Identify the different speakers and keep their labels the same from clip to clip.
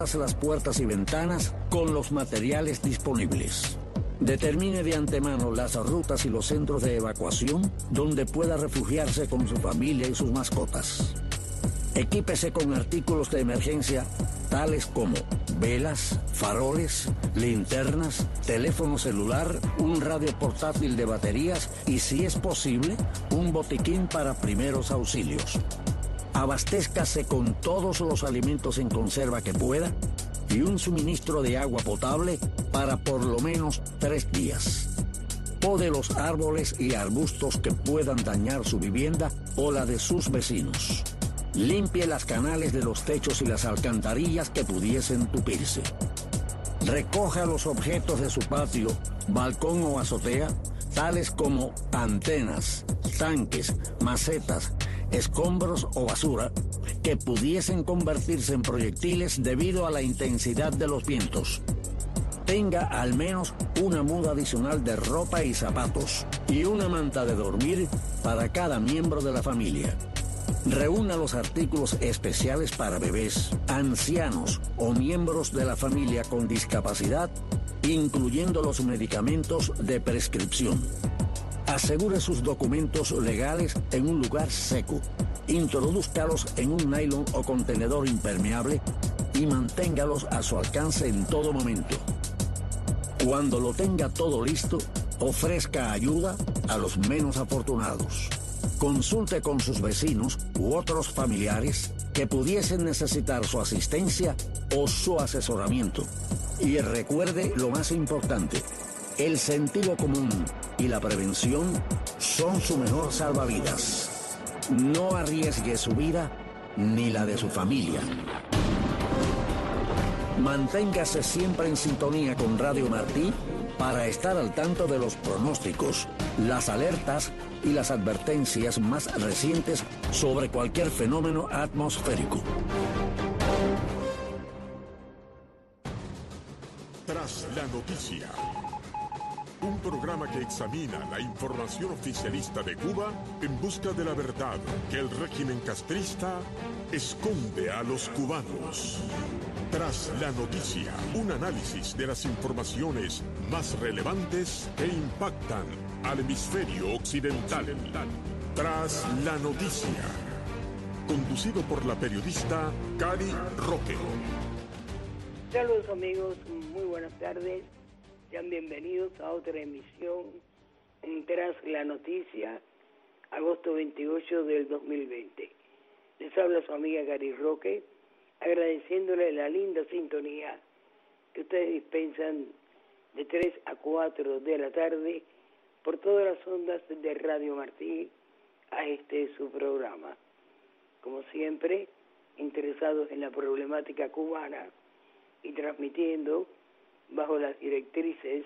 Speaker 1: las puertas y ventanas con los materiales disponibles. Determine de antemano las rutas y los centros de evacuación donde pueda refugiarse con su familia y sus mascotas. Equípese con artículos de emergencia tales como velas, faroles, linternas, teléfono celular, un radio portátil de baterías y, si es posible, un botiquín para primeros auxilios. Abastézcase con todos los alimentos en conserva que pueda y un suministro de agua potable para por lo menos 3 días. Pode los árboles y arbustos que puedan dañar su vivienda o la de sus vecinos. Limpie las canales de los techos y las alcantarillas que pudiesen tupirse. Recoja los objetos de su patio, balcón o azotea, tales como antenas, tanques, macetas, escombros o basura, que pudiesen convertirse en proyectiles debido a la intensidad de los vientos. Tenga al menos una muda adicional de ropa y zapatos y una manta de dormir para cada miembro de la familia. Reúna los artículos especiales para bebés, ancianos o miembros de la familia con discapacidad, incluyendo los medicamentos de prescripción. Asegure sus documentos legales en un lugar seco. Introdúzcalos en un nylon o contenedor impermeable y manténgalos a su alcance en todo momento. Cuando lo tenga todo listo, ofrezca ayuda a los menos afortunados. Consulte con sus vecinos u otros familiares que pudiesen necesitar su asistencia o su asesoramiento. Y recuerde lo más importante: el sentido común y la prevención son su mejor salvavidas. No arriesgue su vida ni la de su familia. Manténgase siempre en sintonía con Radio Martí para estar al tanto de los pronósticos, las alertas y las advertencias más recientes sobre cualquier fenómeno atmosférico.
Speaker 2: Tras la noticia, un programa que examina la información oficialista de Cuba en busca de la verdad que el régimen castrista esconde a los cubanos. Tras la noticia, un análisis de las informaciones más relevantes que impactan al hemisferio occidental. Tras la noticia, conducido por la periodista Cari Roque.
Speaker 3: Saludos amigos, muy buenas tardes. Sean bienvenidos a otra emisión en Tras la Noticia, agosto 28 del 2020. Les habla su amiga Cari Roque, agradeciéndole la linda sintonía que ustedes dispensan de 3 a 4 de la tarde por todas las ondas de Radio Martí a su programa. Como siempre, interesados en la problemática cubana y transmitiendo bajo las directrices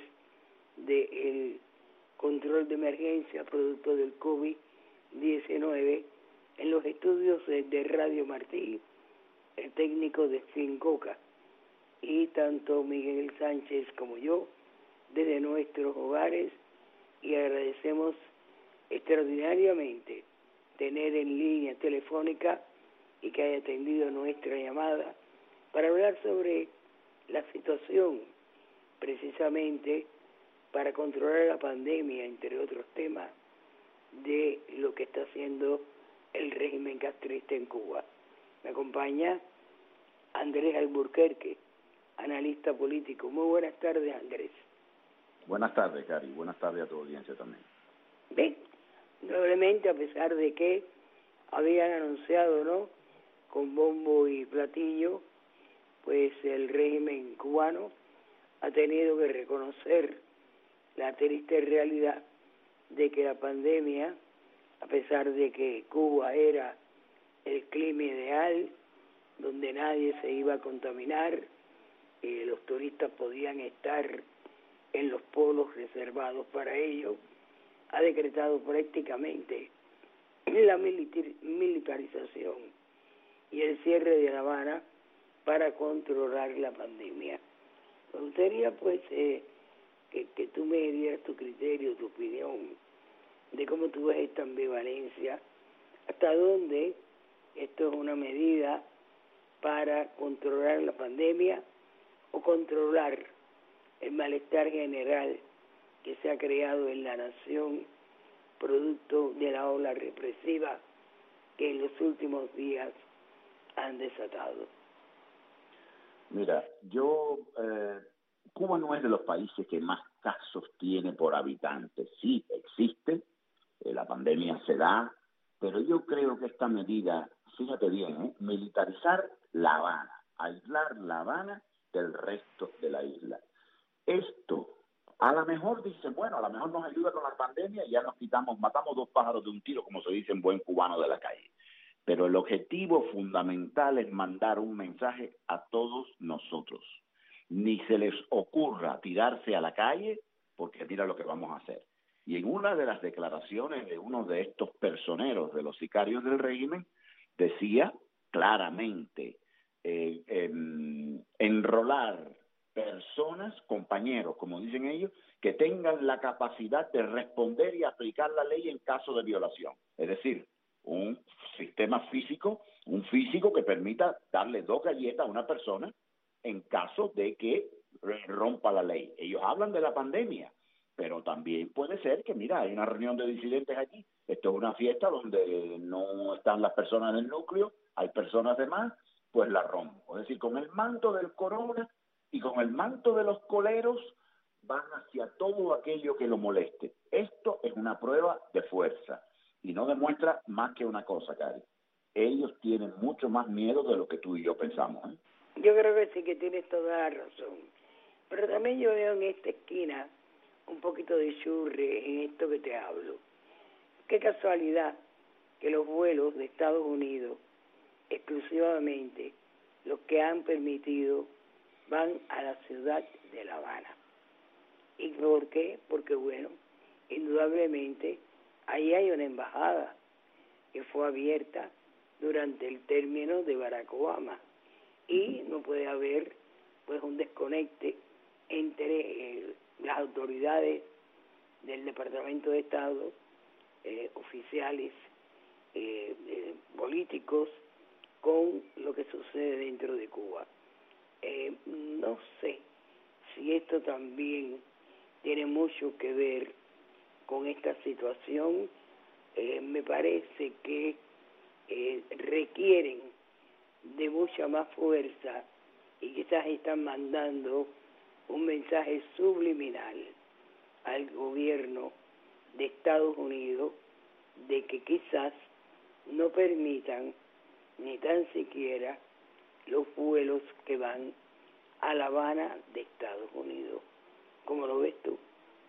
Speaker 3: del control de emergencia producto del COVID-19 en los estudios de Radio Martí, el técnico de Fincoca, y tanto Miguel Sánchez como yo desde nuestros hogares, y agradecemos extraordinariamente tener en línea telefónica y que haya atendido nuestra llamada para hablar sobre la situación precisamente para controlar la pandemia, entre otros temas, de lo que está haciendo el régimen castrista en Cuba. Me acompaña Andrés Alburquerque, analista político. Muy buenas tardes, Andrés.
Speaker 4: Buenas tardes, Cari. Buenas tardes a tu audiencia también.
Speaker 3: Bien, probablemente a pesar de que habían anunciado, ¿no?, con bombo y platillo, pues el régimen cubano ha tenido que reconocer la triste realidad de que la pandemia, a pesar de que Cuba era el clima ideal, donde nadie se iba a contaminar, los turistas podían estar en los polos reservados para ello, ha decretado prácticamente la militarización y el cierre de La Habana para controlar la pandemia. Me gustaría pues que tú me dieras tu criterio, tu opinión de cómo tú ves esta ambivalencia, hasta dónde esto es una medida para controlar la pandemia o controlar el malestar general que se ha creado en la nación producto de la ola represiva que en los últimos días han desatado.
Speaker 4: Mira, Cuba no es de los países que más casos tiene por habitante. Sí, existe, la pandemia se da, pero yo creo que esta medida, fíjate bien, militarizar La Habana, aislar La Habana del resto de la isla. Esto, a lo mejor dicen, bueno, a lo mejor nos ayuda con la pandemia y ya matamos dos pájaros de un tiro, como se dice en buen cubano de la calle. Pero el objetivo fundamental es mandar un mensaje a todos nosotros. Ni se les ocurra tirarse a la calle, porque mira lo que vamos a hacer. Y en una de las declaraciones de uno de estos personeros, de los sicarios del régimen, decía claramente, enrolar personas, compañeros, como dicen ellos, que tengan la capacidad de responder y aplicar la ley en caso de violación. Es decir, un sistema físico, un físico que permita darle 2 galletas a una persona en caso de que rompa la ley. Ellos hablan de la pandemia, pero también puede ser que, mira, hay una reunión de disidentes aquí, esto es una fiesta donde no están las personas del núcleo, hay personas de más, pues la rompo. Es decir, con el manto del corona y con el manto de los coleros van hacia todo aquello que lo moleste. Esto es una prueba de fuerza y no demuestra más que una cosa, Cari. Ellos tienen mucho más miedo de lo que tú y yo pensamos.
Speaker 3: Yo creo que sí, que tienes toda la razón. Pero también yo veo en esta esquina un poquito de churre en esto que te hablo. Qué casualidad que los vuelos de Estados Unidos, exclusivamente los que han permitido, van a la ciudad de La Habana. ¿Y por qué? Porque, bueno, indudablemente ahí hay una embajada que fue abierta durante el término de Barack Obama y no puede haber pues un desconecte entre las autoridades del Departamento de Estado, oficiales, políticos, con lo que sucede dentro de Cuba. No sé si esto también tiene mucho que ver con esta situación. Me parece que requieren de mucha más fuerza y quizás están mandando un mensaje subliminal al gobierno de Estados Unidos de que quizás no permitan ni tan siquiera los vuelos que van a La Habana de Estados Unidos. ¿Cómo lo ves tú?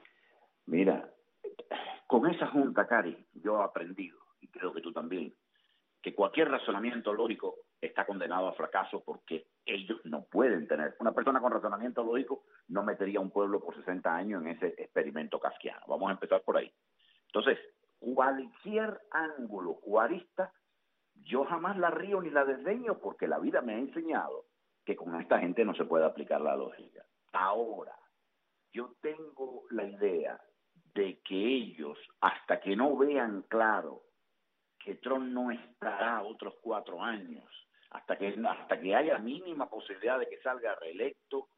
Speaker 4: Mira, con esa junta, Cari, yo he aprendido, y creo que tú también, que cualquier razonamiento lógico está condenado a fracaso porque ellos no pueden tener. Una persona con razonamiento lógico no metería a un pueblo por 60 años en ese experimento kafkiano. Vamos a empezar por ahí. Entonces, cualquier ángulo cuarista, yo jamás la río ni la desdeño porque la vida me ha enseñado que con esta gente no se puede aplicar la lógica. Ahora, yo tengo la idea de que ellos, hasta que no vean claro que Trump no estará otros 4 años, hasta que haya mínima posibilidad de que salga reelecto,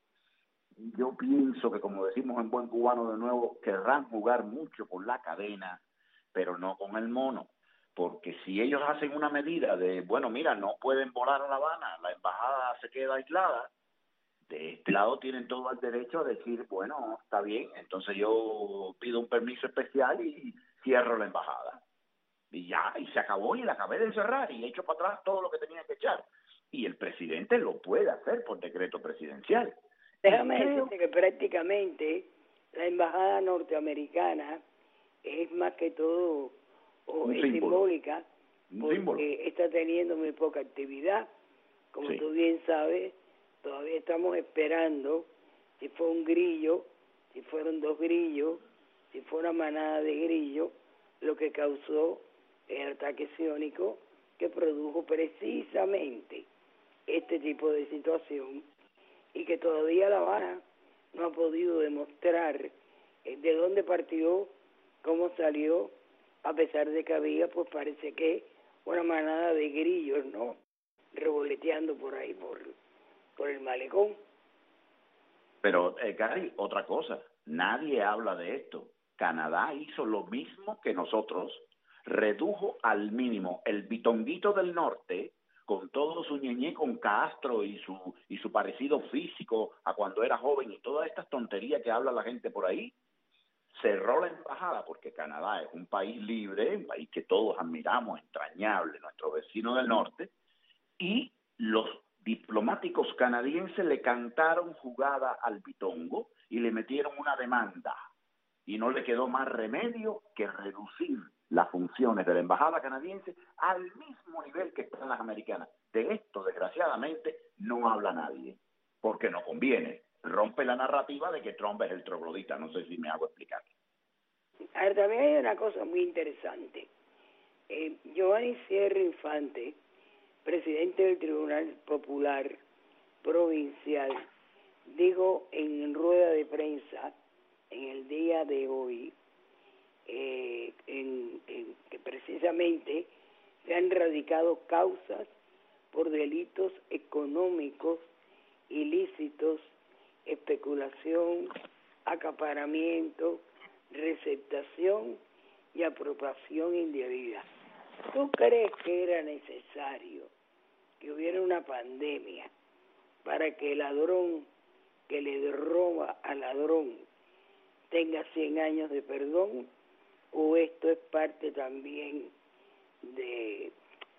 Speaker 4: yo pienso que, como decimos en buen cubano de nuevo, querrán jugar mucho con la cadena, pero no con el mono. Porque si ellos hacen una medida de, bueno, mira, no pueden volar a La Habana, la embajada se queda aislada, de este lado tienen todo el derecho a decir, bueno, está bien, entonces yo pido un permiso especial y cierro la embajada. Y ya, y se acabó, y la acabé de cerrar, y echo para atrás todo lo que tenía que echar. Y el presidente lo puede hacer por decreto presidencial.
Speaker 3: Déjame decirte que prácticamente la embajada norteamericana es más que todo es simbólica, porque está teniendo muy poca actividad. Como tú bien sabes, todavía estamos esperando si fue un grillo, si fueron 2 grillos, si fue una manada de grillos, lo que causó el ataque ciónico que produjo precisamente este tipo de situación y que todavía La Habana no ha podido demostrar de dónde partió, cómo salió, a pesar de que había, pues parece que una manada de grillos, ¿no?, revoloteando por ahí, por el malecón.
Speaker 4: Pero, Gary, otra cosa, nadie habla de esto. Canadá hizo lo mismo que nosotros, redujo al mínimo el bitonguito del norte, con todo su ñeñé con Castro y su parecido físico a cuando era joven y todas estas tonterías que habla la gente por ahí. Cerró la embajada porque Canadá es un país libre, un país que todos admiramos, entrañable, nuestro vecino del norte, y los diplomáticos canadienses le cantaron jugada al bitongo y le metieron una demanda. Y no le quedó más remedio que reducir las funciones de la embajada canadiense al mismo nivel que están las americanas. De esto, desgraciadamente, no habla nadie, porque no conviene. Rompe la narrativa de que Trump es el troglodita. No sé si me hago explicar.
Speaker 3: A ver, también hay una cosa muy interesante. Giovanni Sierra Infante, presidente del Tribunal Popular Provincial, dijo en rueda de prensa en el día de hoy que precisamente se han radicado causas por delitos económicos ilícitos, especulación, acaparamiento, receptación y apropiación indebida. ¿Tú crees que era necesario que hubiera una pandemia para que el ladrón que le roba al ladrón tenga 100 años de perdón? ¿O esto es parte también de,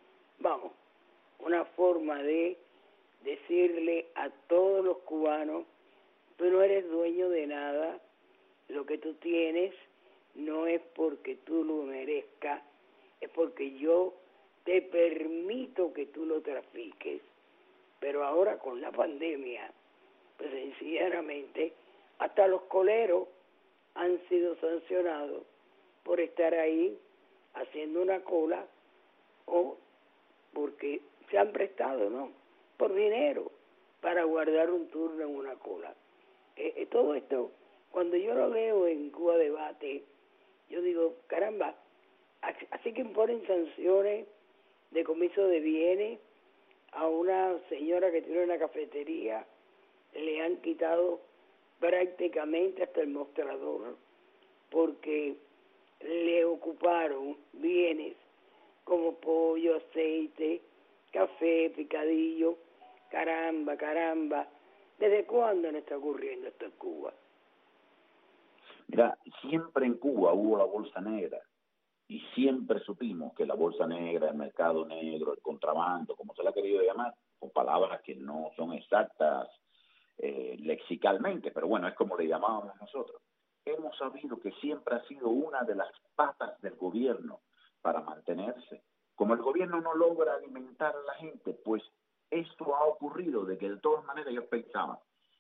Speaker 3: una forma de decirle a todos los cubanos: tú no eres dueño de nada, lo que tú tienes no es porque tú lo merezcas, es porque yo te permito que tú lo trafiques? Pero ahora con la pandemia, pues sencillamente hasta los coleros han sido sancionados por estar ahí haciendo una cola, o porque se han prestado, ¿no?, por dinero para guardar un turno en una cola. Todo esto, cuando yo lo veo en Cuba Debate, yo digo, caramba, así que imponen sanciones de comiso de bienes a una señora que tiene una cafetería, le han quitado prácticamente hasta el mostrador porque le ocuparon bienes como pollo, aceite, café, picadillo. Caramba, ¿desde cuándo no está ocurriendo esto en Cuba?
Speaker 4: Mira, siempre en Cuba hubo la bolsa negra y siempre supimos que la bolsa negra, el mercado negro, el contrabando, como se le ha querido llamar, con palabras que no son exactas lexicalmente, pero bueno, es como le llamábamos nosotros. Hemos sabido que siempre ha sido una de las patas del gobierno para mantenerse. Como el gobierno no logra alimentar a la gente, pues esto ha ocurrido, de que de todas maneras ellos pensaban,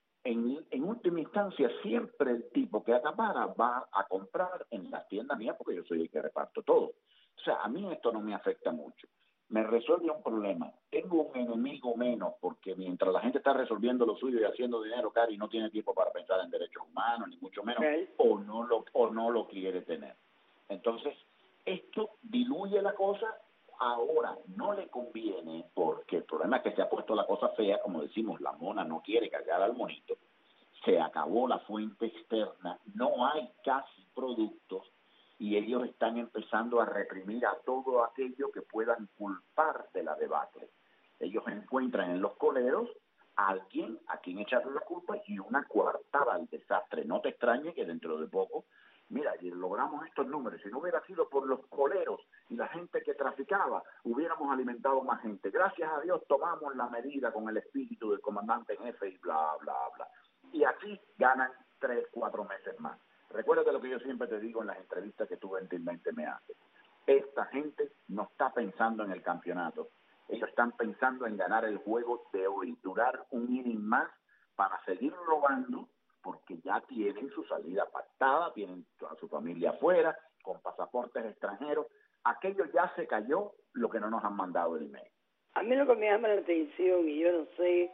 Speaker 4: en última instancia siempre el tipo que acapara va a comprar en las tiendas mías porque yo soy el que reparto todo. O sea, a mí esto no me afecta mucho. Me resuelve un problema. Tengo un enemigo menos, porque mientras la gente está resolviendo lo suyo y haciendo dinero, Cari, no tiene tiempo para pensar en derechos humanos, ni mucho menos, o no lo quiere tener. Entonces, esto diluye la cosa. Ahora no le conviene, porque el problema es que se ha puesto la cosa fea, como decimos, la mona no quiere cargar al monito, se acabó la fuente externa, no hay casi productos y ellos están empezando a reprimir a todo aquello que puedan culpar de la debacle. Ellos encuentran en los coleros a alguien a quien echarle la culpa y una coartada al desastre. No te extrañe que dentro de poco, mira, logramos estos números. Si no hubiera sido por los coleros y la gente que traficaba, hubiéramos alimentado más gente. Gracias a Dios tomamos la medida con el espíritu del comandante en jefe y bla, bla, bla. Y así ganan 3, 4 meses más. Recuérdate lo que yo siempre te digo en las entrevistas que tú gentilmente me haces. Esta gente no está pensando en el campeonato. Ellos están pensando en ganar el juego de hoy, durar un inning más para seguir robando, porque ya tienen su salida pactada, tienen a su familia afuera, con pasaportes extranjeros. Aquello ya se cayó, lo que no nos han mandado el email.
Speaker 3: A mí lo que me llama la atención, y yo no sé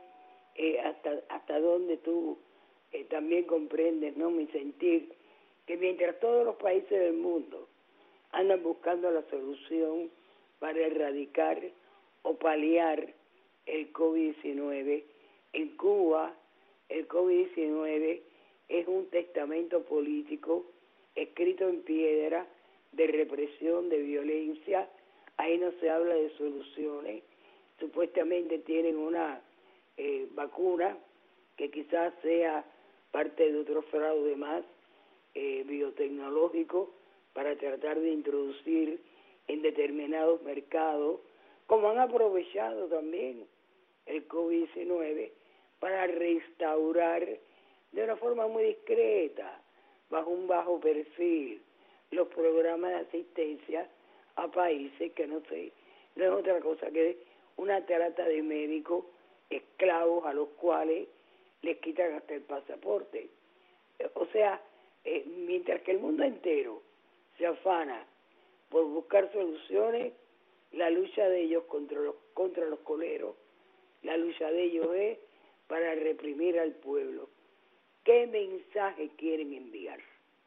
Speaker 3: hasta dónde tú también comprendes, ¿no?, mi sentir, que mientras todos los países del mundo andan buscando la solución para erradicar o paliar el COVID-19. En Cuba, el COVID-19 es un testamento político escrito en piedra de represión, de violencia. Ahí no se habla de soluciones. Supuestamente tienen una vacuna que quizás sea parte de otro fraude más biotecnológico para tratar de introducir en determinados mercados, como han aprovechado también el COVID-19 para restaurar de una forma muy discreta, bajo un bajo perfil, los programas de asistencia a países que no es otra cosa que una trata de médicos esclavos a los cuales les quitan hasta el pasaporte. O sea, mientras que el mundo entero se afana por buscar soluciones, la lucha de ellos contra los coleros, la lucha de ellos es para reprimir al pueblo. ¿Qué mensaje quieren enviar?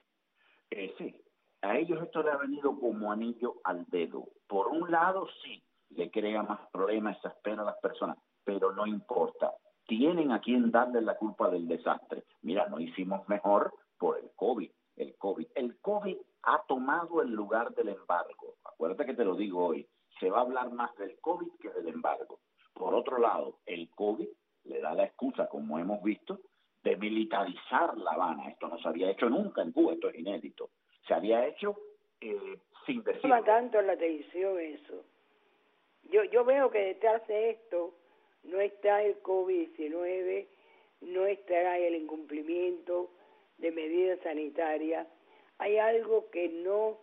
Speaker 4: Sí, a ellos esto le ha venido como anillo al dedo. Por un lado, sí, le crea más problemas, exaspera a las personas, pero no importa. Tienen a quien darle la culpa del desastre. Mira, no hicimos mejor por el COVID. El COVID ha tomado el lugar del embargo. Acuérdate que te lo digo hoy. Se va a hablar más del COVID que del embargo. Por otro lado, el COVID le da la excusa, como hemos visto, de militarizar La Habana. Esto no se había hecho nunca en Cuba, esto es inédito. Se había hecho sin decir.
Speaker 3: No llama tanto la atención eso. Yo veo que detrás de esto no está el COVID-19, no estará el incumplimiento de medidas sanitarias. Hay algo que no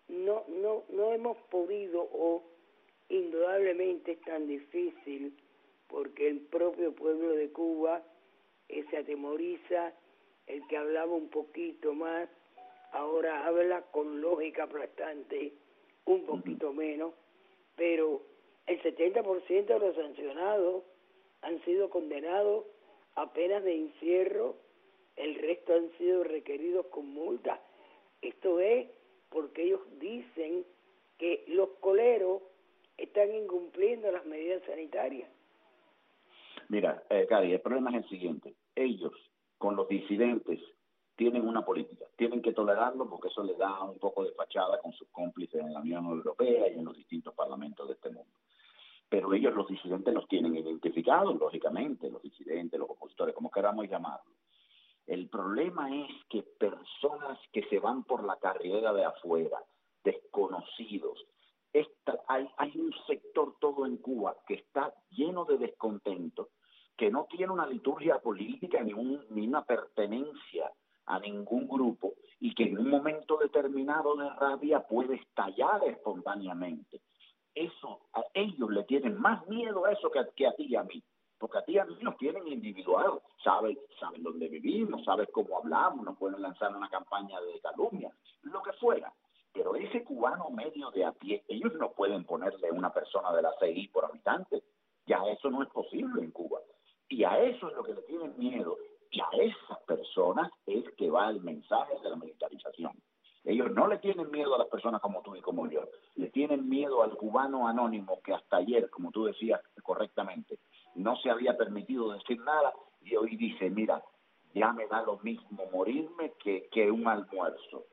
Speaker 3: hemos podido, o indudablemente es tan difícil, porque el propio pueblo de Cuba se atemoriza. El que hablaba un poquito más ahora habla con lógica aplastante, un poquito menos, pero el 70% de los sancionados han sido condenados a penas de encierro, el resto han sido requeridos con multa. Esto es porque ellos dicen que los coleros están incumpliendo las medidas sanitarias.
Speaker 4: Mira, Cari, el problema es el siguiente. Ellos, con los disidentes, tienen una política. Tienen que tolerarlo porque eso les da un poco de fachada con sus cómplices en la Unión Europea y en los distintos parlamentos de este mundo. Pero ellos, los disidentes, los tienen identificados, lógicamente, los disidentes, los opositores, como queramos llamarlo. El problema es que personas que se van por la carrera de afuera, desconocidos, hay un sector todo en Cuba que está lleno de descontento, que no tiene una liturgia política ni una pertenencia a ningún grupo, y que en un momento determinado de rabia puede estallar espontáneamente. Eso, a ellos le tienen más miedo a eso que a ti y a mí, porque a ti y a mí nos tienen individual, saben dónde vivimos, saben cómo hablamos, nos pueden lanzar una campaña de calumnia, lo que fuera. Pero ese cubano medio de a pie, ellos no pueden ponerle una persona de la CI por habitante. Ya eso no es posible en Cuba. Y a eso es lo que le tienen miedo. Y a esas personas es que va el mensaje de la militarización. Ellos no le tienen miedo a las personas como tú y como yo. Le tienen miedo al cubano anónimo que hasta ayer, como tú decías correctamente, no se había permitido decir nada y hoy dice, mira, ya me da lo mismo morirme que un almuerzo.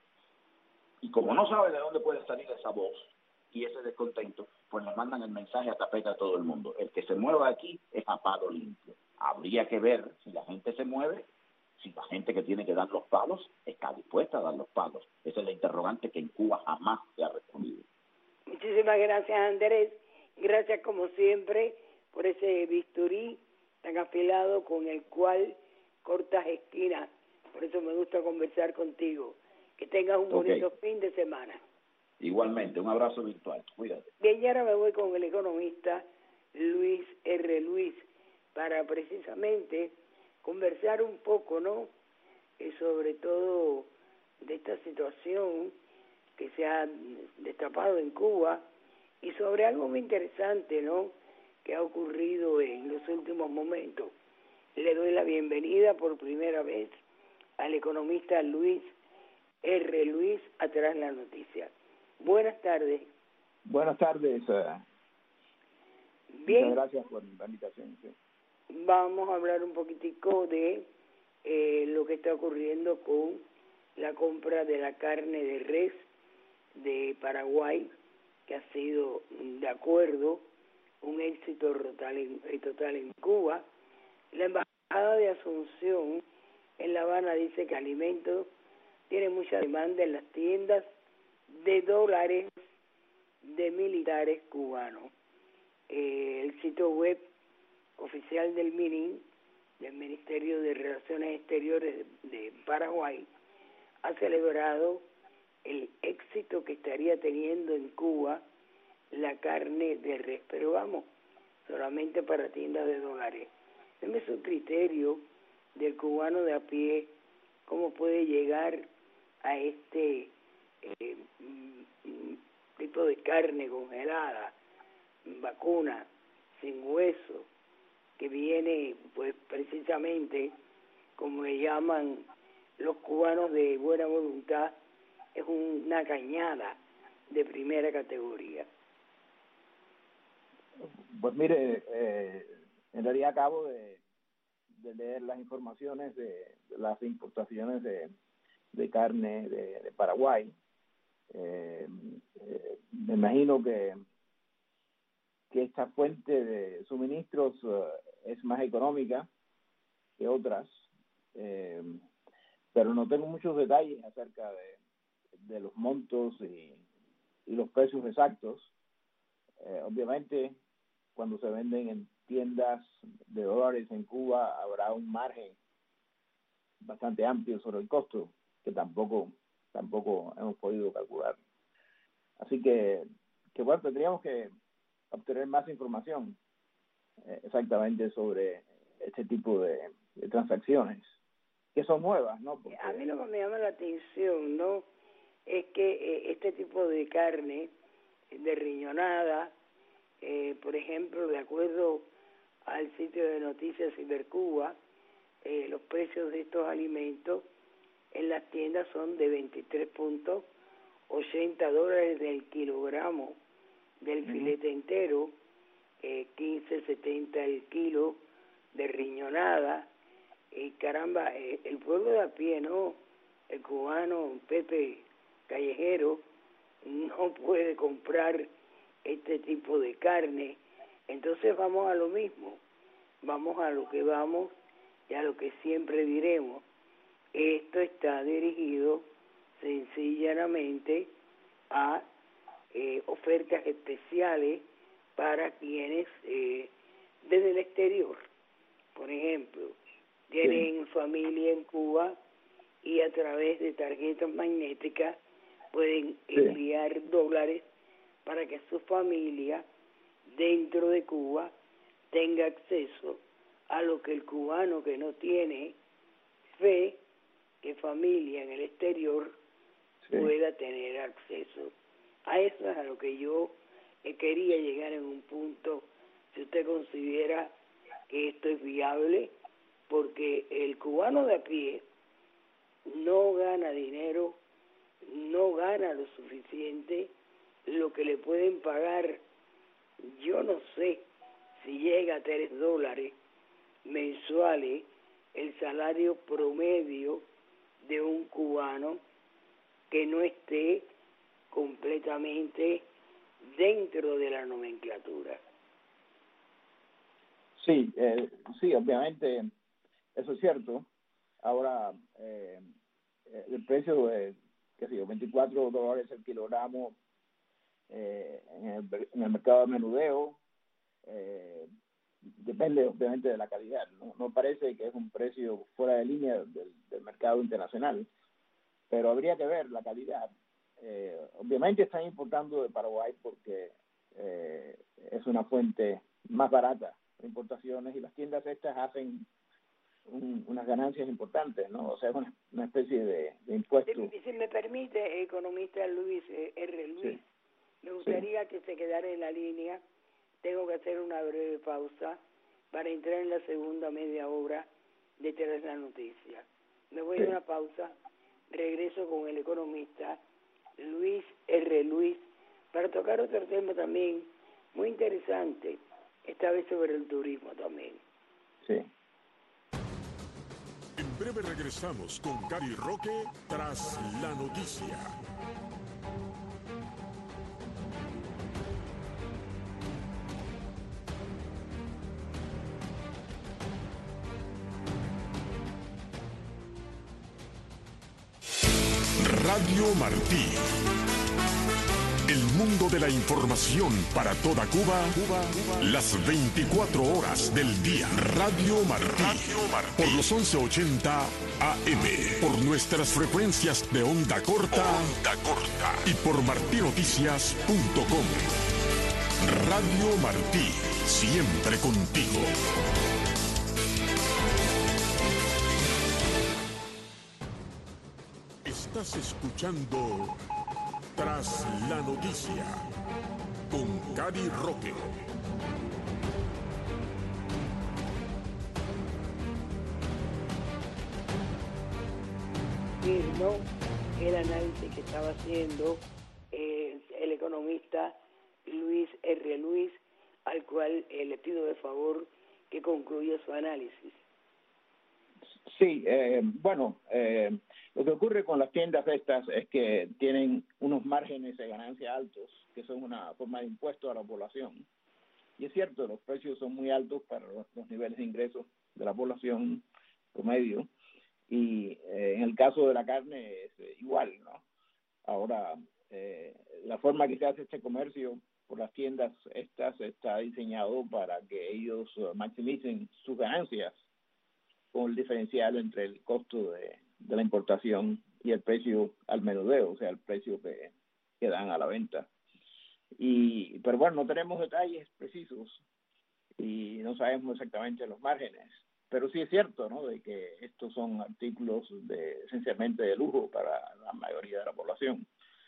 Speaker 4: Y como no sabe de dónde puede salir esa voz y ese descontento, pues le mandan el mensaje a tapeta a todo el mundo. El que se mueva aquí es a palo limpio. Habría que ver si la gente se mueve, si la gente que tiene que dar los palos está dispuesta a dar los palos. Esa es la interrogante que en Cuba jamás se ha respondido.
Speaker 3: Muchísimas gracias, Andrés. Gracias, como siempre, por ese bisturí tan afilado con el cual cortas esquinas. Por eso me gusta conversar contigo. Que tengas un bonito fin de semana.
Speaker 4: Igualmente, un abrazo virtual. Cuídate.
Speaker 3: Bien, y ahora me voy con el economista Luis R. Luis para precisamente conversar un poco, ¿no? Sobre todo de esta situación que se ha destapado en Cuba y sobre algo muy interesante, ¿no?, que ha ocurrido en los últimos momentos. Le doy la bienvenida por primera vez al economista Luis R. Luis, atrás la noticia. Buenas tardes.
Speaker 5: Buenas tardes.
Speaker 3: Bien.
Speaker 5: Muchas gracias por la invitación. Sí.
Speaker 3: Vamos a hablar un poquitico de lo que está ocurriendo con la compra de la carne de res de Paraguay, que ha sido, de acuerdo, un éxito total en Cuba. La Embajada de Asunción en La Habana dice que alimentos tiene mucha demanda en las tiendas de dólares de militares cubanos. El sitio web oficial del MININ, del Ministerio de Relaciones Exteriores de Paraguay, ha celebrado el éxito que estaría teniendo en Cuba la carne de res, pero vamos, solamente para tiendas de dólares. Deme su criterio del cubano de a pie, cómo puede llegar a este tipo de carne congelada, vacuna, sin hueso, que viene pues precisamente, como le llaman los cubanos de buena voluntad, es una cañada de primera categoría.
Speaker 5: Pues mire, en realidad acabo de leer las informaciones de las importaciones de carne de Paraguay. Me imagino que esta fuente de suministros es más económica que otras, pero no tengo muchos detalles acerca de los montos y los precios exactos. Obviamente, cuando se venden en tiendas de dólares en Cuba, habrá un margen bastante amplio sobre el costo que tampoco hemos podido calcular. Así que bueno, tendríamos que obtener más información exactamente sobre este tipo de transacciones, que son nuevas, ¿no? Porque
Speaker 3: a mí lo que me llama la atención, ¿no?, es que este tipo de carne de riñonada, por ejemplo, de acuerdo al sitio de noticias Cibercuba, los precios de estos alimentos en las tiendas son de $23.80 del kilogramo del filete entero, 15.70 el kilo de riñonada. Y caramba, el pueblo de a pie, ¿no?, el cubano Pepe callejero, no puede comprar este tipo de carne. Entonces vamos a lo mismo, vamos a lo que vamos y a lo que siempre diremos. Esto está dirigido sencillamente a ofertas especiales para quienes desde el exterior, por ejemplo, tienen familia en Cuba y a través de tarjetas magnéticas pueden enviar dólares para que su familia dentro de Cuba tenga acceso a lo que el cubano que no tiene fe, que familia en el exterior pueda tener acceso. A eso es a lo que yo quería llegar en un punto, si usted considera que esto es viable, porque el cubano de a pie no gana dinero, no gana lo suficiente, lo que le pueden pagar, yo no sé si llega a $3 mensuales el salario promedio de un cubano que no esté completamente dentro de la nomenclatura.
Speaker 5: Sí, obviamente eso es cierto. Ahora, el precio de, $24 el kilogramo en el mercado de menudeo, depende obviamente de la calidad, ¿no? No parece que es un precio fuera de línea del mercado internacional, pero habría que ver la calidad. Obviamente están importando de Paraguay porque es una fuente más barata de importaciones y las tiendas estas hacen unas ganancias importantes, ¿no? O sea, es una especie de impuesto.
Speaker 3: Si me permite, economista Luis R. Luis, me gustaría que se quedara en la línea. Tengo que hacer una breve pausa para entrar en la segunda media hora de Tras la Noticia. Me voy a una pausa, regreso con el economista Luis R. Luis para tocar otro tema también muy interesante, esta vez sobre el turismo también.
Speaker 5: Sí.
Speaker 2: En breve regresamos con Gary Roque tras la noticia. Radio Martí. El mundo de la información para toda Cuba, las 24 horas del día. Radio Martí. Por los 1180 AM. Por nuestras frecuencias de onda corta. Y por martinoticias.com. Radio Martí. Siempre contigo. Estás escuchando Tras la Noticia con Gary Roque.
Speaker 3: Firmó el análisis que estaba haciendo el economista Luis R. Luis, al cual le pido de favor que concluya su análisis.
Speaker 5: Sí, lo que ocurre con las tiendas estas es que tienen unos márgenes de ganancia altos, que son una forma de impuesto a la población. Y es cierto, los precios son muy altos para los niveles de ingresos de la población promedio. Y en el caso de la carne es igual, ¿no? Ahora, la forma que se hace este comercio por las tiendas estas está diseñado para que ellos maximicen sus ganancias con el diferencial entre el costo de la importación y el precio al menudeo, o sea, el precio que dan a la venta. Pero bueno, no tenemos detalles precisos y no sabemos exactamente los márgenes. Pero sí es cierto, ¿no?, de que estos son artículos esencialmente de lujo para la mayoría de la población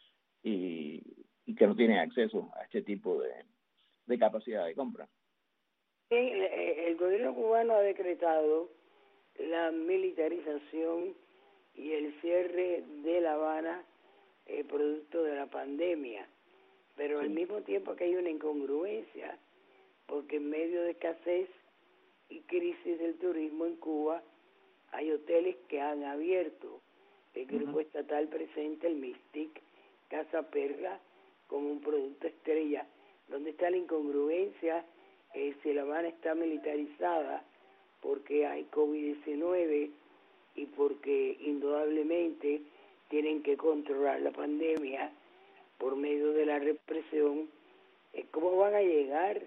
Speaker 5: y que no tienen acceso a este tipo de capacidad de compra.
Speaker 3: Sí, el gobierno cubano ha decretado la militarización y el cierre de La Habana producto de la pandemia, pero al mismo tiempo que hay una incongruencia, porque en medio de escasez y crisis del turismo en Cuba hay hoteles que han abierto. El grupo estatal presenta el Mystic, Casa Perla, como un producto estrella. ¿Dónde está la incongruencia? Si La Habana está militarizada porque hay COVID-19 y porque indudablemente tienen que controlar la pandemia por medio de la represión, ¿cómo van a llegar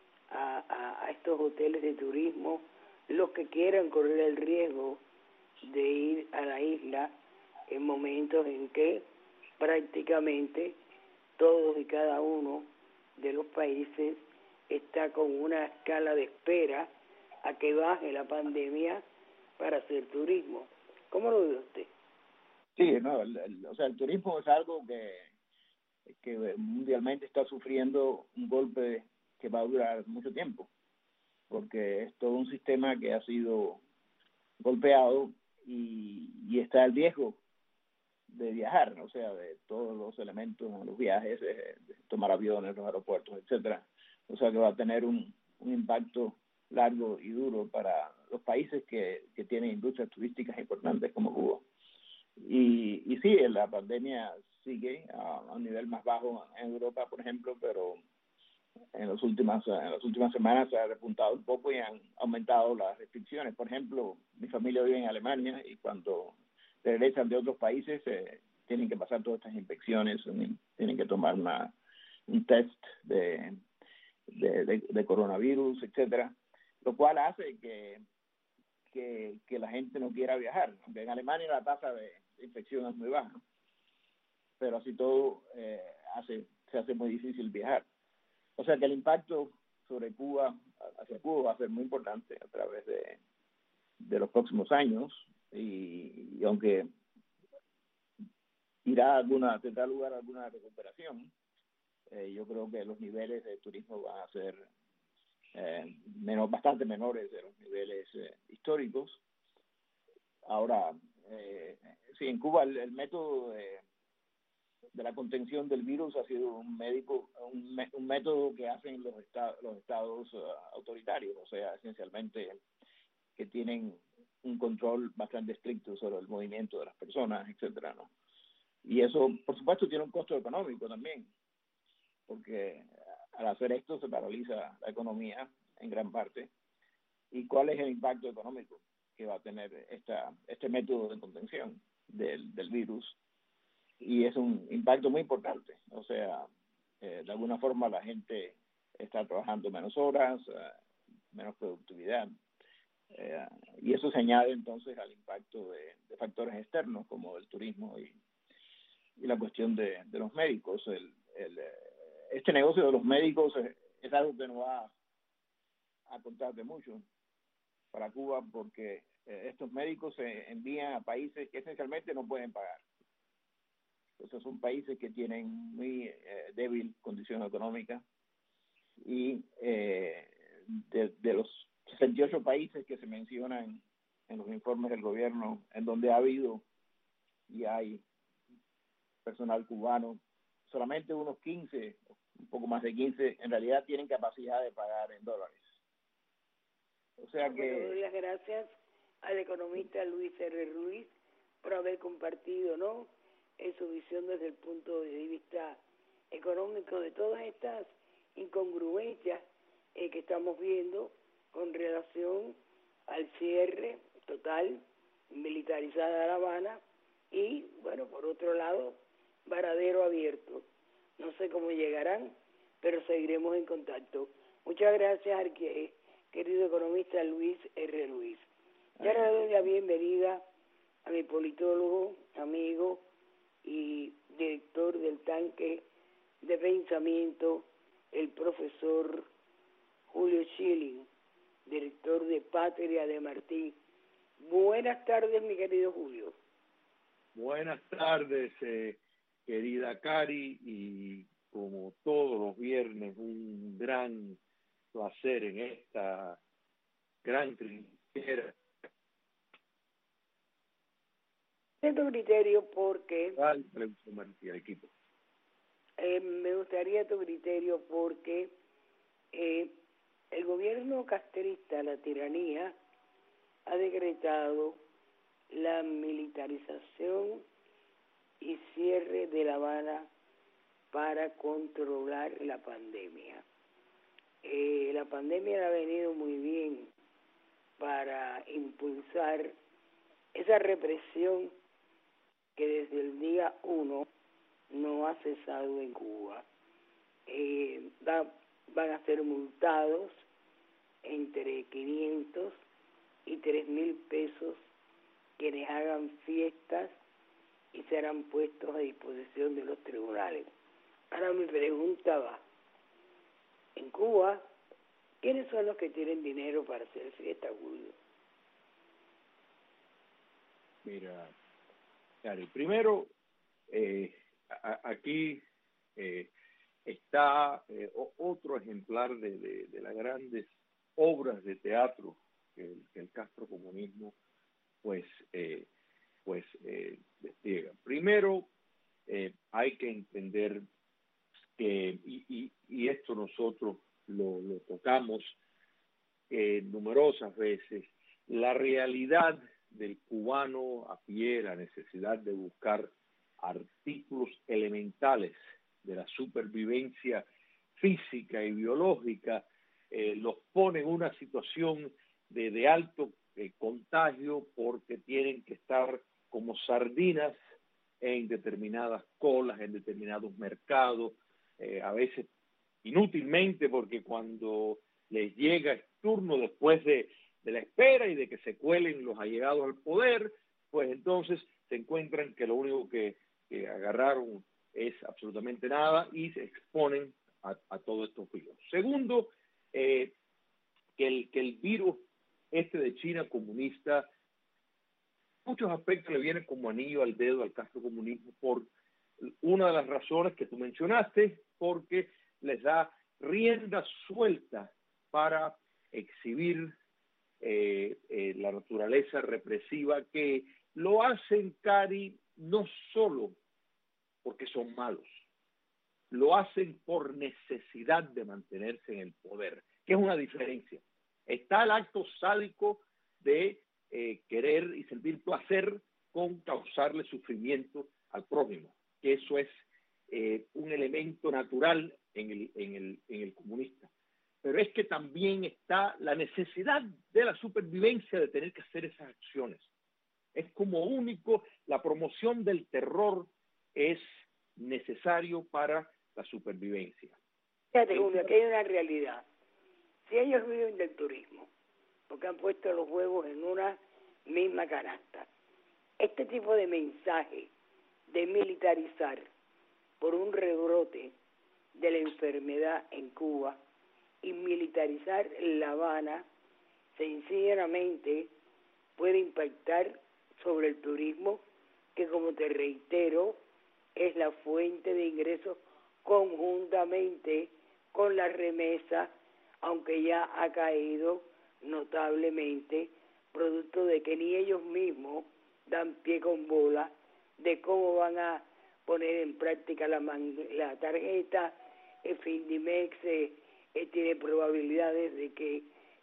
Speaker 3: a estos hoteles de turismo los que quieran correr el riesgo de ir a la isla en momentos en que prácticamente todos y cada uno de los países está con una escala de espera a que baje la pandemia para hacer turismo? ¿Cómo lo ve usted?
Speaker 5: Sí, no, el turismo es algo que mundialmente está sufriendo un golpe que va a durar mucho tiempo, porque es todo un sistema que ha sido golpeado y está el riesgo de viajar, o sea, de todos los elementos en los viajes, de tomar aviones, los aeropuertos, etcétera. O sea que va a tener un impacto largo y duro para los países que tienen industrias turísticas importantes como Cuba. Y sí, la pandemia sigue a un nivel más bajo en Europa, por ejemplo, pero en las últimas semanas se ha repuntado un poco y han aumentado las restricciones. Por ejemplo, mi familia vive en Alemania y cuando regresan de otros países tienen que pasar todas estas inspecciones, tienen que tomar un test de coronavirus, etcétera, lo cual hace que la gente no quiera viajar. Aunque en Alemania la tasa de infección es muy baja, pero así todo se hace muy difícil viajar. O sea que el impacto sobre Cuba, hacia Cuba, va a ser muy importante a través de los próximos años y aunque tendrá lugar alguna recuperación, yo creo que los niveles de turismo van a ser bastante menores de los niveles históricos. Ahora, sí, en Cuba el método la contención del virus ha sido un método que hacen los estados autoritarios, o sea, esencialmente que tienen un control bastante estricto sobre el movimiento de las personas, etcétera, ¿no? Y eso, por supuesto, tiene un costo económico también, porque al hacer esto se paraliza la economía en gran parte. ¿Y cuál es el impacto económico que va a tener este método de contención del virus? Y es un impacto muy importante. O sea, de alguna forma la gente está trabajando menos horas, menos productividad. Y eso se añade entonces al impacto de factores externos como el turismo y la cuestión de los médicos. Este negocio de los médicos es algo que no va a contar de mucho para Cuba, porque estos médicos se envían a países que esencialmente no pueden pagar. Entonces son países que tienen muy débil condición económica, y de los 68 países que se mencionan en los informes del gobierno en donde ha habido y hay personal cubano, solamente unos 15, un poco más de 15, en realidad tienen capacidad de pagar en dólares. O sea que...
Speaker 3: doy las gracias al economista Luis R. Ruiz por haber compartido, ¿no?, en su visión desde el punto de vista económico de todas estas incongruencias que estamos viendo con relación al cierre total militarizada de La Habana y, bueno, por otro lado, Varadero abierto. No sé cómo llegarán, pero seguiremos en contacto. Muchas gracias, querido economista Luis R. Ruiz. Y ahora le doy la bienvenida a mi politólogo, amigo y director del tanque de pensamiento, el profesor Julio Schilling, director de Patria de Martí. Buenas tardes, mi querido Julio.
Speaker 6: Buenas tardes, querida Cari, y como todos los viernes, un gran placer en esta gran trinchera.
Speaker 3: De tu criterio, porque
Speaker 6: equipo.
Speaker 3: Me gustaría tu criterio porque el gobierno castrista, la tiranía, ha decretado la militarización y cierre de La Habana para controlar la pandemia. La pandemia ha venido muy bien para impulsar esa represión que desde el día 1 no ha cesado en Cuba. Van a ser multados entre 500 y 3,000 pesos quienes hagan fiestas y serán puestos a disposición de los tribunales. Ahora mi pregunta va, en Cuba, ¿quiénes son los que tienen dinero para hacer fiesta, Julio?
Speaker 6: Mira, Cari, primero, aquí está otro ejemplar de las grandes obras de teatro que el castrocomunismo despliega. Primero, hay que entender que, y esto nosotros lo tocamos numerosas veces, la realidad del cubano a pie, la necesidad de buscar artículos elementales de la supervivencia física y biológica, los pone en una situación de alto contagio, porque tienen que estar como sardinas en determinadas colas, en determinados mercados, a veces inútilmente, porque cuando les llega el turno después de la espera y de que se cuelen los allegados al poder, pues entonces se encuentran que lo único que agarraron es absolutamente nada y se exponen a todos estos virus. Segundo, que el virus de China comunista, muchos aspectos le vienen como anillo al dedo al castrocomunismo, por una de las razones que tú mencionaste, porque les da rienda suelta para exhibir la naturaleza represiva, que lo hacen, Cari, no solo porque son malos. Lo hacen por necesidad de mantenerse en el poder, que es una diferencia. Está el acto sádico de querer y sentir placer con causarle sufrimiento al prójimo, que eso es un elemento natural en el comunista. Pero es que también está la necesidad de la supervivencia de tener que hacer esas acciones. Es como único, la promoción del terror es necesario para la supervivencia.
Speaker 3: Fíjate, Julio, aquí hay una realidad. Si ellos viven del turismo, porque han puesto los huevos en una misma canasta, este tipo de mensaje de militarizar por un rebrote de la enfermedad en Cuba y militarizar La Habana, sencillamente puede impactar sobre el turismo, que, como te reitero, es la fuente de ingresos conjuntamente con la remesa, aunque ya ha caído notablemente, producto de que ni ellos mismos dan pie con bola de cómo van a poner en práctica la tarjeta. Findimex tiene probabilidades de que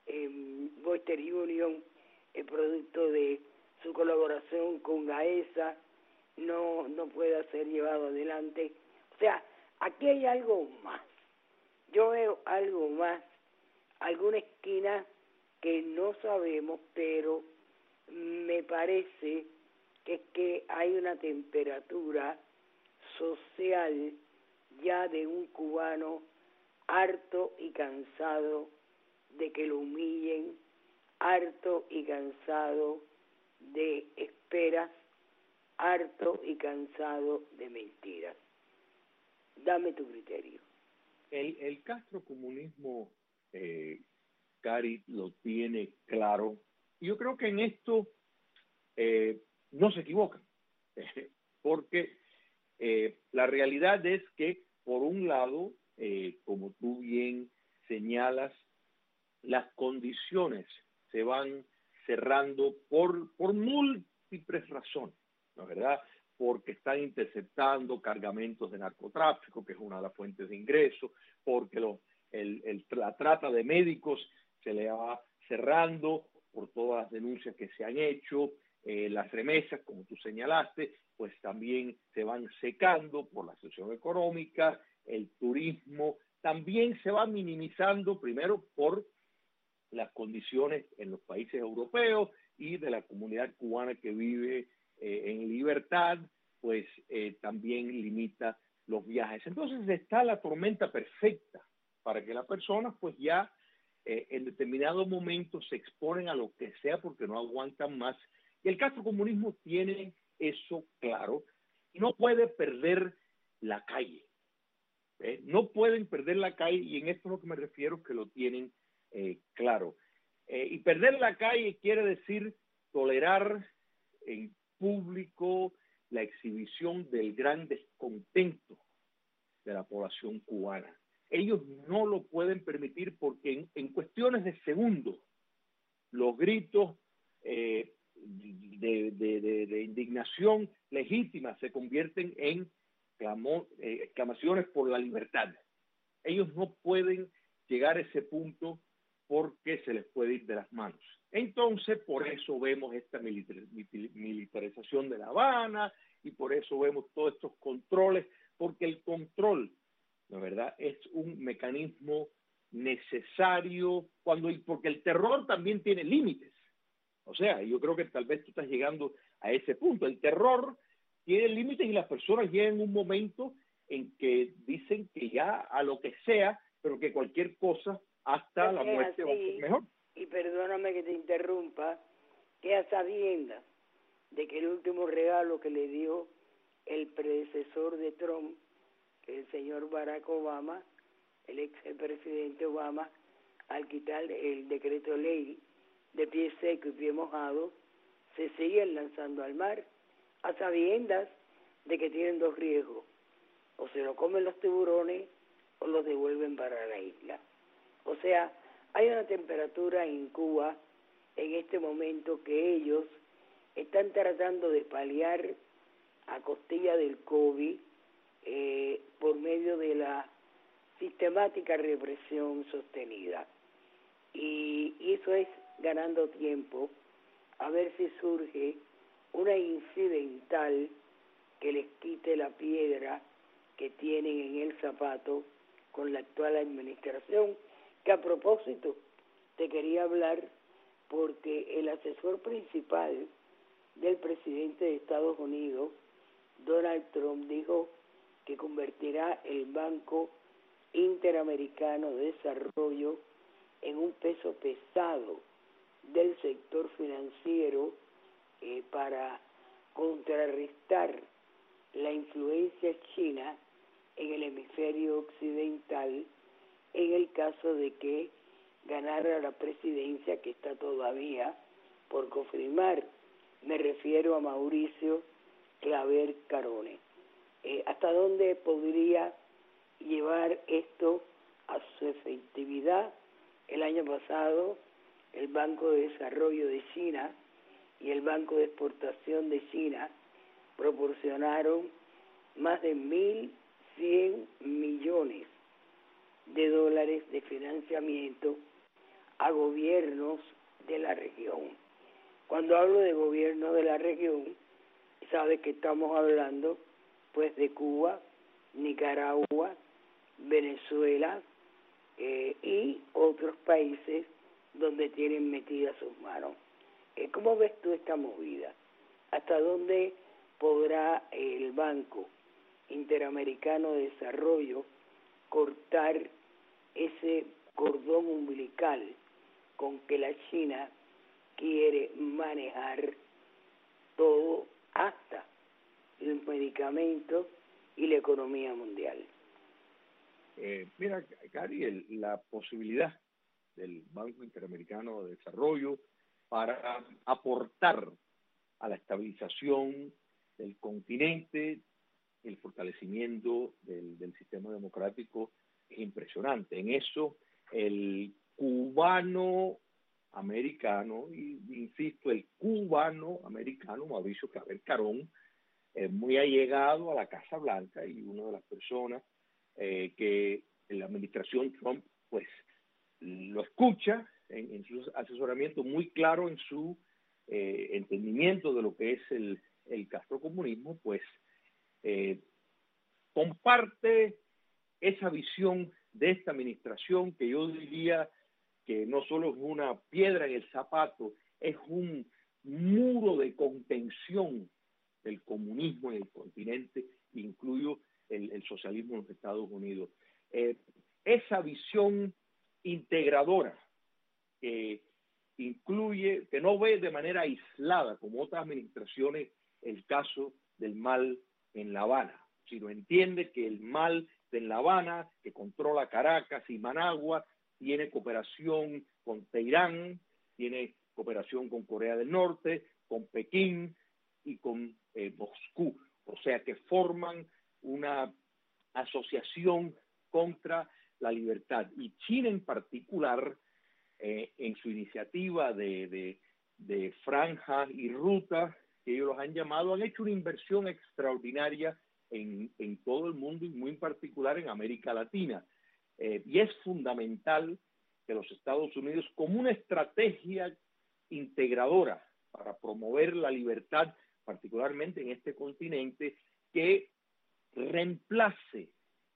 Speaker 3: Western Union, el producto de su colaboración con GAESA, no pueda ser llevado adelante. O sea, aquí hay algo más. Yo veo algo más, alguna esquina que no sabemos, pero me parece que es que hay una temperatura social ya de un cubano harto y cansado de que lo humillen, harto y cansado de esperas, harto y cansado de mentiras. Dame tu criterio.
Speaker 6: El castrocomunismo, Cari, lo tiene claro. Yo creo que en esto no se equivocan, porque la realidad es que, por un lado, como tú bien señalas, las condiciones se van cerrando por múltiples razones, ¿no es verdad? Porque están interceptando cargamentos de narcotráfico, que es una de las fuentes de ingresos, porque la trata de médicos se le va cerrando por todas las denuncias que se han hecho, las remesas, como tú señalaste, pues también se van secando por la situación económica, el turismo también se va minimizando, primero por las condiciones en los países europeos y de la comunidad cubana que vive en libertad, pues también limita los viajes. Entonces está la tormenta perfecta para que las personas pues ya en determinado momento se exponen a lo que sea porque no aguantan más. Y el castrocomunismo tiene eso claro. No puede perder la calle. No pueden perder la calle, y en esto es lo que me refiero, que lo tienen claro. Y perder la calle quiere decir tolerar en público la exhibición del gran descontento de la población cubana. Ellos no lo pueden permitir porque en cuestiones de segundos los gritos de indignación legítima se convierten en exclamaciones por la libertad. Ellos no pueden llegar a ese punto porque se les puede ir de las manos. Entonces, por eso vemos esta militarización de La Habana y por eso vemos todos estos controles, porque el control, la verdad, es un mecanismo necesario porque el terror también tiene límites. O sea, yo creo que tal vez tú estás llegando a ese punto. El terror tiene límites y las personas llegan a un momento en que dicen que ya a lo que sea, pero que cualquier cosa hasta la muerte va a ser mejor.
Speaker 3: Y perdóname que te interrumpa, que a sabiendas de que el último regalo que le dio el predecesor de Trump, que el señor Barack Obama, el ex presidente Obama, al quitar el decreto ley de pie seco y pie mojado, se siguen lanzando al mar, a sabiendas de que tienen dos riesgos: o se lo comen los tiburones o los devuelven para la isla. O sea, hay una temperatura en Cuba en este momento que ellos están tratando de paliar a costilla del COVID, por medio de la sistemática represión sostenida. Y eso es ganando tiempo, a ver si surge una incidental que les quite la piedra que tienen en el zapato con la actual administración, que a propósito te quería hablar porque el asesor principal del presidente de Estados Unidos, Donald Trump, dijo que convertirá el Banco Interamericano de Desarrollo en un peso pesado del sector financiero para contrarrestar la influencia china en el hemisferio occidental en el caso de que ganara la presidencia, que está todavía por confirmar. Me refiero a Mauricio Claver Carone. ¿Hasta dónde podría llevar esto a su efectividad? El año pasado, el Banco de Desarrollo de China y el Banco de Exportación de China proporcionaron más de 1.100 millones de dólares de financiamiento a gobiernos de la región. Cuando hablo de gobiernos de la región, sabe que estamos hablando pues de Cuba, Nicaragua, Venezuela y otros países donde tienen metidas sus manos. ¿Cómo ves tú esta movida? ¿Hasta dónde podrá el Banco Interamericano de Desarrollo cortar ese cordón umbilical con que la China quiere manejar todo, hasta los medicamentos y la economía mundial?
Speaker 6: Mira, Cari, la posibilidad del Banco Interamericano de Desarrollo para aportar a la estabilización del continente, el fortalecimiento del sistema democrático es impresionante. En eso, el cubano-americano, y insisto, el cubano-americano Mauricio Claver Carone, muy allegado a la Casa Blanca y una de las personas que en la administración Trump pues lo escucha en su asesoramiento, muy claro en su entendimiento de lo que es el castrocomunismo, pues comparte esa visión de esta administración, que yo diría que no solo es una piedra en el zapato, es un muro de contención del comunismo en el continente, incluyo el socialismo en los Estados Unidos. Esa visión integradora que incluye, que no ve de manera aislada, como otras administraciones, el caso del mal en La Habana, sino entiende que el mal en La Habana, que controla Caracas y Managua, tiene cooperación con Teherán, tiene cooperación con Corea del Norte, con Pekín y con Moscú. O sea que forman una asociación contra la libertad. Y China en particular, en su iniciativa de franja y ruta, que ellos los han llamado, han hecho una inversión extraordinaria en todo el mundo y muy en particular en América Latina. Y es fundamental que los Estados Unidos, como una estrategia integradora para promover la libertad, particularmente en este continente, que reemplace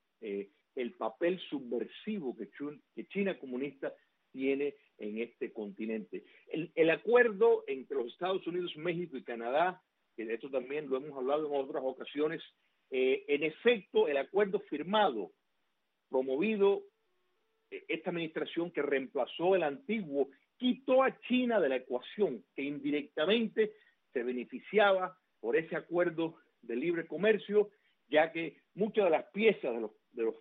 Speaker 6: el papel subversivo que China comunista tiene en este continente. El acuerdo entre los Estados Unidos, México y Canadá, que de esto también lo hemos hablado en otras ocasiones, en efecto, el acuerdo firmado, promovido esta administración que reemplazó el antiguo, quitó a China de la ecuación, que indirectamente se beneficiaba por ese acuerdo de libre comercio, ya que muchas de las piezas de los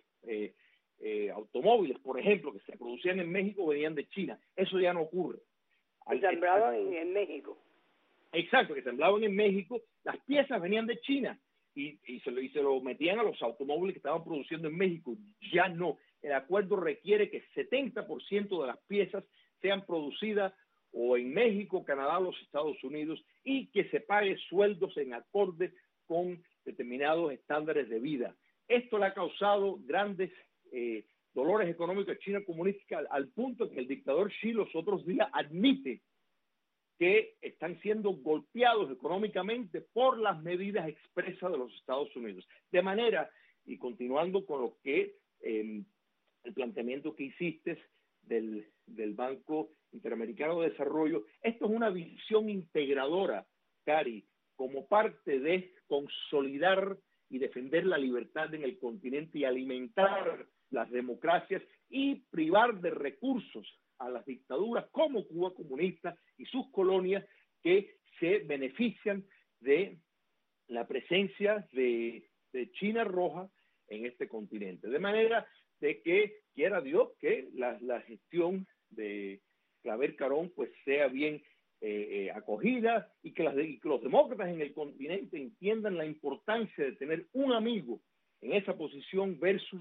Speaker 6: automóviles, por ejemplo, que se producían en México, venían de China. Eso ya no ocurre.
Speaker 3: Se ensamblaban en México.
Speaker 6: Exacto, que se ensamblaban en México. Las piezas venían de China y se lo metían a los automóviles que estaban produciendo en México. Ya no. El acuerdo requiere que 70% de las piezas sean producidas o en México, Canadá o los Estados Unidos, y que se pague sueldos en acorde con determinados estándares de vida. esto le ha causado grandes dolores económicos a China comunista al punto que el dictador Xi los otros días admite que están siendo golpeados económicamente por las medidas expresas de los Estados Unidos. De manera, y continuando con lo que el planteamiento que hiciste del Banco Interamericano de Desarrollo, esto es una visión integradora, Cari, como parte de consolidar y defender la libertad en el continente y alimentar las democracias y privar de recursos a las dictaduras como Cuba comunista y sus colonias que se benefician de la presencia de China roja en este continente. De manera de que quiera Dios que la gestión de Claver Carón pues sea bien acogida y que los demócratas en el continente entiendan la importancia de tener un amigo en esa posición versus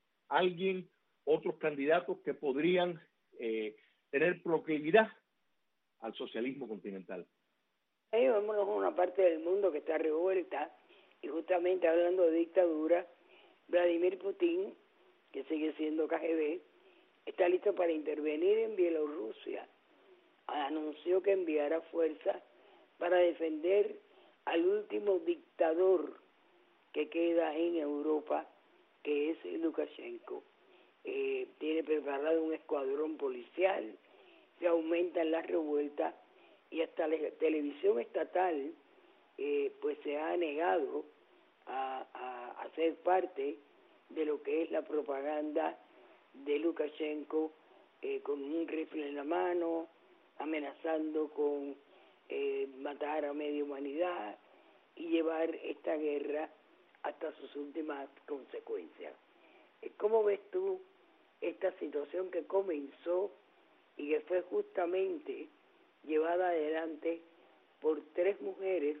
Speaker 6: otros candidatos que podrían tener proclividad al socialismo continental.
Speaker 3: Ahí vámonos a una parte del mundo que está revuelta, y justamente hablando de dictadura, Vladimir Putin, que sigue siendo KGB, está listo para intervenir en Bielorrusia. Anunció que enviará fuerzas para defender al último dictador que queda en Europa, que es Lukashenko. Tiene preparado un escuadrón policial, se aumentan las revueltas y hasta la televisión estatal pues se ha negado a ser parte de lo que es la propaganda de Lukashenko, con un rifle en la mano, amenazando con matar a media humanidad y llevar esta guerra hasta sus últimas consecuencias. ¿Cómo ves tú esta situación que comenzó y que fue justamente llevada adelante por 3 mujeres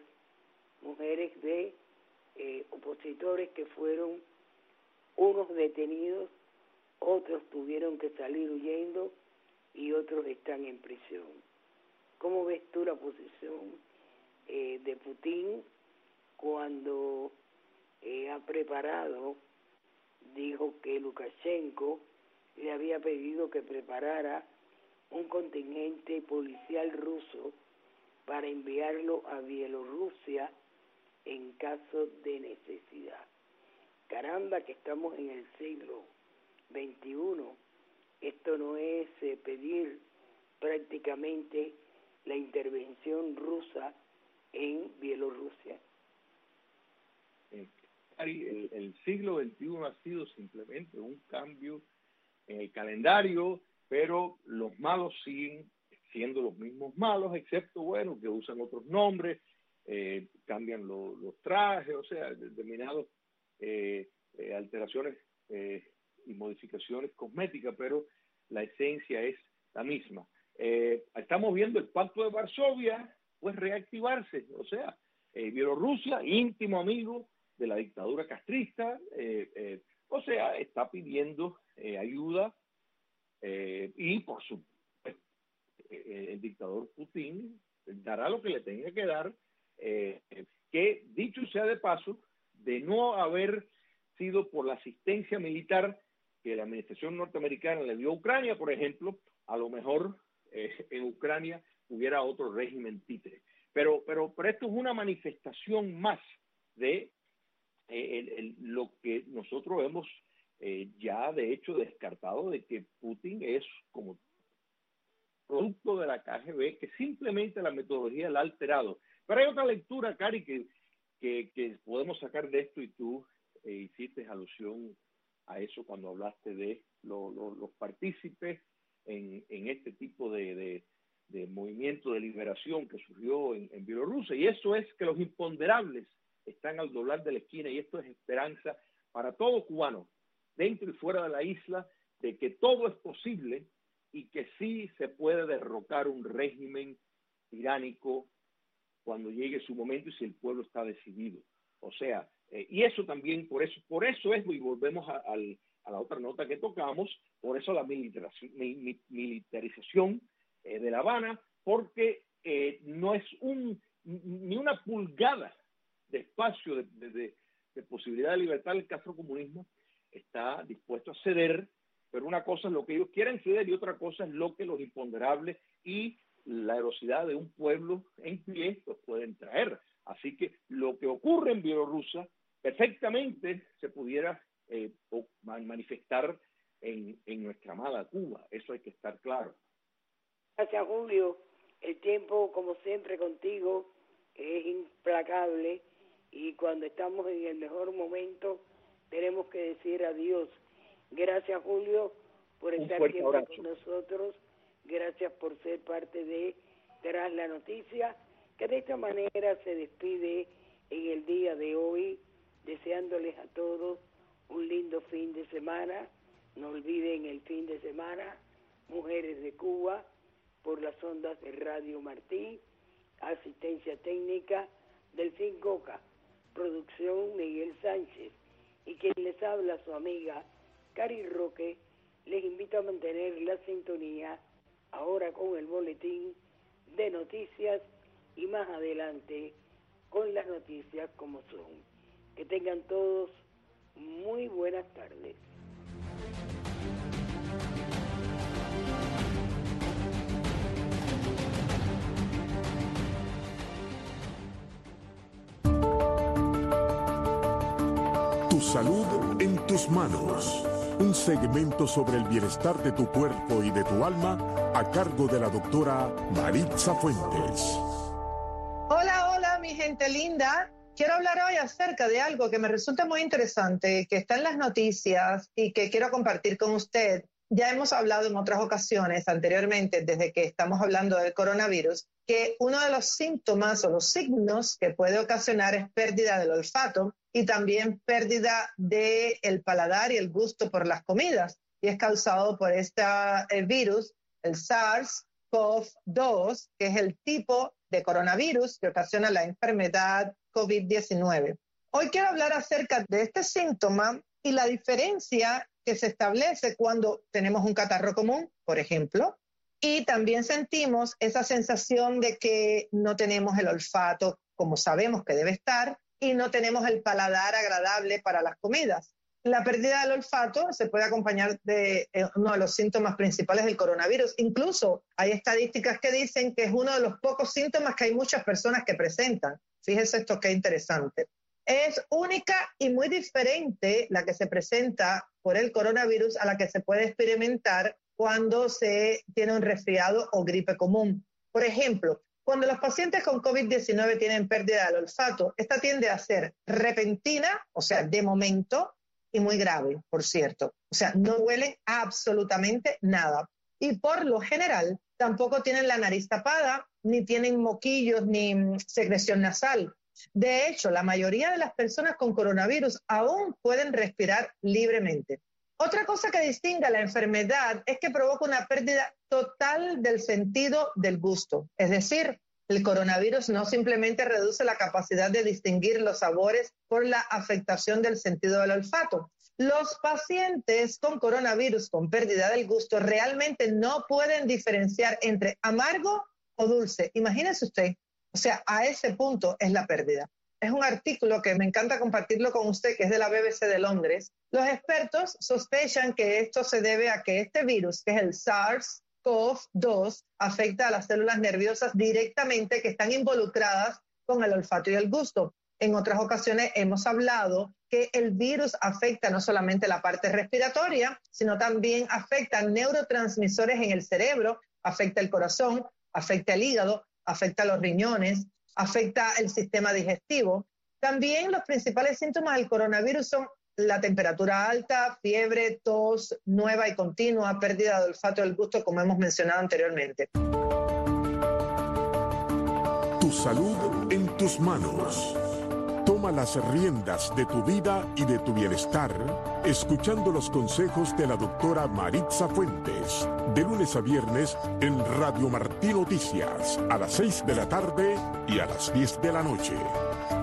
Speaker 3: de opositores que fueron unos detenidos, otros tuvieron que salir huyendo y otros están en prisión? ¿Cómo ves tú la posición de Putin cuando ha preparado, dijo que Lukashenko le había pedido que preparara un contingente policial ruso para enviarlo a Bielorrusia en caso de necesidad? Caramba, que estamos en el siglo XXI. Esto no es pedir prácticamente la intervención rusa en Bielorrusia.
Speaker 6: El siglo XXI ha sido simplemente un cambio en el calendario, pero los malos siguen siendo los mismos malos, excepto, bueno, que usan otros nombres, cambian los trajes, o sea, determinadas alteraciones y modificaciones cosméticas, pero la esencia es la misma. Estamos viendo el Pacto de Varsovia pues reactivarse, o sea, Bielorrusia, íntimo amigo de la dictadura castrista, o sea, está pidiendo ayuda y por supuesto el dictador Putin dará lo que le tenga que dar, que dicho sea de paso, de no haber sido por la asistencia militar que la administración norteamericana le dio a Ucrania, por ejemplo, a lo mejor en Ucrania hubiera otro régimen títere. Pero esto es una manifestación más de lo que nosotros hemos ya de hecho descartado, de que Putin es como producto de la KGB, que simplemente la metodología la ha alterado. Pero hay otra lectura, Cari, que podemos sacar de esto, y tú hiciste alusión a eso cuando hablaste de los partícipes en este tipo de movimiento de liberación que surgió en Bielorrusia, y eso es que los imponderables están al doblar de la esquina, y esto es esperanza para todo cubano, dentro y fuera de la isla, de que todo es posible y que sí se puede derrocar un régimen tiránico cuando llegue su momento y si el pueblo está decidido. O sea, y eso también, por eso es, y volvemos a la otra nota que tocamos, por eso la militarización de La Habana, porque no es ni una pulgada de espacio de posibilidad de libertad, el castrocomunismo está dispuesto a ceder, pero una cosa es lo que ellos quieren ceder y otra cosa es lo que los imponderables y la erosidad de un pueblo en pie los pueden traer. Así que lo que ocurre en Bielorrusia perfectamente se pudiera manifestar en nuestra amada Cuba. Eso hay que estar claro.
Speaker 3: Gracias, Julio. El tiempo, como siempre, contigo es implacable y cuando estamos en el mejor momento tenemos que decir adiós. Gracias, Julio, por estar siempre con nosotros. Gracias por ser parte de Tras la Noticia, que de esta manera se despide en el día de hoy, deseándoles a todos un lindo fin de semana. No olviden el fin de semana, Mujeres de Cuba, por las ondas de Radio Martí, asistencia técnica Delfín Coca, producción Miguel Sánchez, y quien les habla, su amiga Cari Roque, les invito a mantener la sintonía ahora con el boletín de noticias y más adelante con las noticias como son. Que tengan todos muy buenas tardes.
Speaker 2: Tu salud en tus manos. Un segmento sobre el bienestar de tu cuerpo y de tu alma a cargo de la doctora Maritza Fuentes.
Speaker 7: Hola, mi gente linda. Quiero hablar hoy acerca de algo que me resulta muy interesante, que está en las noticias y que quiero compartir con usted. Ya hemos hablado en otras ocasiones anteriormente, desde que estamos hablando del coronavirus, que uno de los síntomas o los signos que puede ocasionar es pérdida del olfato y también pérdida del paladar y el gusto por las comidas. Y es causado por este virus, el SARS-CoV-2, que es el tipo de coronavirus que ocasiona la enfermedad COVID-19. Hoy quiero hablar acerca de este síntoma y la diferencia que se establece cuando tenemos un catarro común, por ejemplo, y también sentimos esa sensación de que no tenemos el olfato como sabemos que debe estar y no tenemos el paladar agradable para las comidas. La pérdida del olfato se puede acompañar de uno de los síntomas principales del coronavirus. Incluso hay estadísticas que dicen que es uno de los pocos síntomas que hay muchas personas que presentan. Fíjese esto qué interesante. Es única y muy diferente la que se presenta por el coronavirus a la que se puede experimentar cuando se tiene un resfriado o gripe común. Por ejemplo, cuando los pacientes con COVID-19 tienen pérdida del olfato, esta tiende a ser repentina, o sea, de momento, y muy grave, por cierto. O sea, no huelen absolutamente nada. Y por lo general, tampoco tienen la nariz tapada, ni tienen moquillos, ni secreción nasal. De hecho, la mayoría de las personas con coronavirus aún pueden respirar libremente. Otra cosa que distingue a la enfermedad es que provoca una pérdida total del sentido del gusto. Es decir, el coronavirus no simplemente reduce la capacidad de distinguir los sabores por la afectación del sentido del olfato. Los pacientes con coronavirus con pérdida del gusto realmente no pueden diferenciar entre amargo o dulce. Imagínese usted, o sea, a ese punto es la pérdida. Es un artículo que me encanta compartirlo con usted, que es de la BBC de Londres. Los expertos sospechan que esto se debe a que este virus, que es el SARS-CoV-2, afecta a las células nerviosas directamente que están involucradas con el olfato y el gusto. En otras ocasiones hemos hablado que el virus afecta no solamente la parte respiratoria, sino también afecta neurotransmisores en el cerebro, afecta el corazón, afecta el hígado, afecta los riñones, afecta el sistema digestivo. También los principales síntomas del coronavirus son la temperatura alta, fiebre, tos nueva y continua, pérdida de olfato y del gusto, como hemos mencionado anteriormente.
Speaker 2: Tu salud en tus manos. Toma las riendas de tu vida y de tu bienestar, escuchando los consejos de la doctora Maritza Fuentes, de lunes a viernes en Radio Martí Noticias, a las 6 de la tarde y a las 10 de la noche.